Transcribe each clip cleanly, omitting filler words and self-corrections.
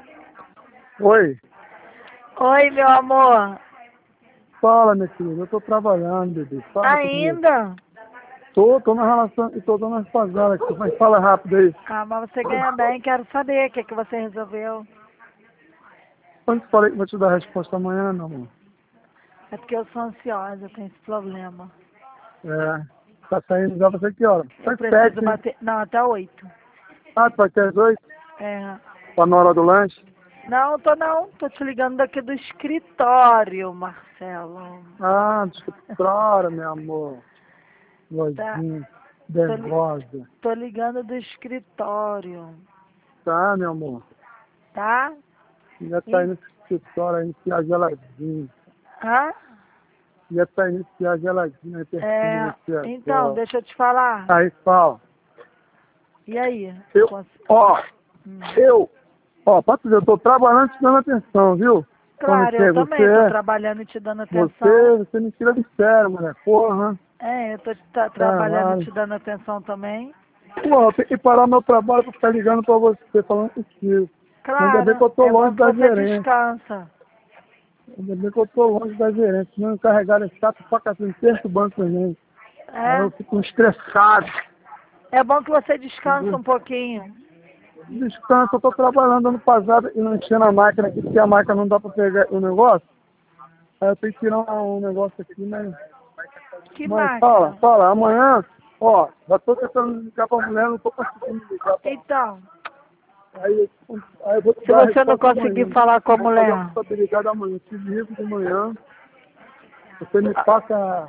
Oi, Oi, meu amor. fala, minha filha, eu tô trabalhando, bebê. Fala comigo. Ainda? Tô na relação, tô dando umas pasadas aqui, mas fala rápido aí. Ah, mas você ganha bem. Quero saber o que você resolveu. Quando eu falei que vou te dar a resposta amanhã, meu amor? É porque eu sou ansiosa, eu tenho esse problema. É, tá saindo já você que hora? Eu Tá preciso 7, hein? bater... Não, até 8. Ah, tu vai ter às 8? É. Tá na hora do lanche? Não, tô não. Tô te ligando daqui do escritório, Marcelo. Ah, desculpa, meu amor. Tá. Vozinha, Tô, nervosa. tô ligando do escritório. Tá, meu amor? Tá? Já tá E... indo pro escritório aí, enfiar geladinho. Hã? Já tá indo enfiar geladinho aí pertinho de É. você Então, agora. deixa eu te falar. Aí, fala. E aí? Eu, ó, Hum. pra tu ver, eu tô trabalhando te dando atenção, viu? Quando Claro, eu chega também tô você, trabalhando e te dando atenção. você me tira do sério, mulher. Porra, É, eu tô trabalhando e caralho. te dando atenção também. Porra, eu tenho que parar meu trabalho pra ficar ligando pra você, falando contigo. Ainda bem que Claro, eu tô é bom longe que da você gerência. descansa. Ainda bem que eu tô longe da gerência. Senão encarregar é chato pra cacete, perturbando também. Aí É, eu fico estressado. é bom que você descansa um pouquinho. Descanso, eu tô trabalhando ano passado e não enchendo a máquina aqui, porque a máquina não dá pra pegar o negócio. Aí eu tenho que tirar um negócio aqui, mas... Que Mas fala, máquina? amanhã, ó, já tô tentando ligar pra mulher, não tô conseguindo ligar pra Então, aí eu vou te se dar a você não resposta conseguir amanhã. falar com a Vou fazer a mulher, contabilidade amanhã. Te ligo de manhã, você me passa,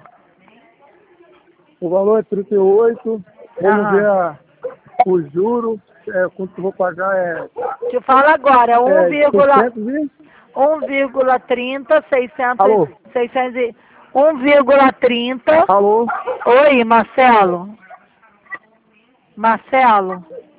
o valor é 38, vamos ver aham. o juro, quanto eu vou pagar Te falo agora, é 600 e... 1,30, 600, Alô? 600 e 1,30. Alô? Oi, Marcelo. Marcelo.